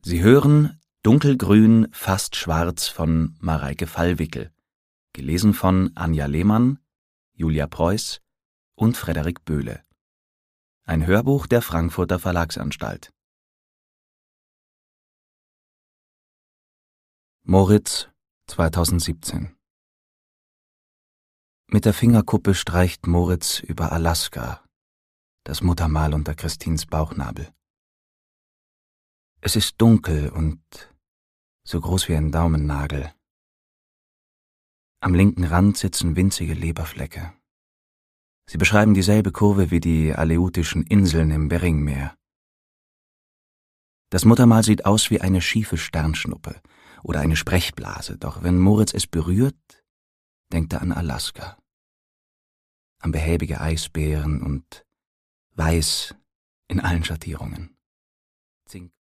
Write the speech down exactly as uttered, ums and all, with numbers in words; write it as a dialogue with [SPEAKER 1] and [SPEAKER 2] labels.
[SPEAKER 1] Sie hören Dunkelgrün, fast schwarz von Mareike Fallwickel, gelesen von Anja Lehmann, Julia Preuß und Frederik Böhle. Ein Hörbuch der Frankfurter Verlagsanstalt. Moritz, zweitausendsiebzehn. Mit der Fingerkuppe streicht Moritz über Alaska, das Muttermal unter Christins Bauchnabel. Es ist dunkel und so groß wie ein Daumennagel. Am linken Rand sitzen winzige Leberflecke. Sie beschreiben dieselbe Kurve wie die Aleutischen Inseln im Beringmeer. Das Muttermal sieht aus wie eine schiefe Sternschnuppe oder eine Sprechblase, doch wenn Moritz es berührt, denkt er an Alaska. An behäbige Eisbären und weiß in allen Schattierungen. Zink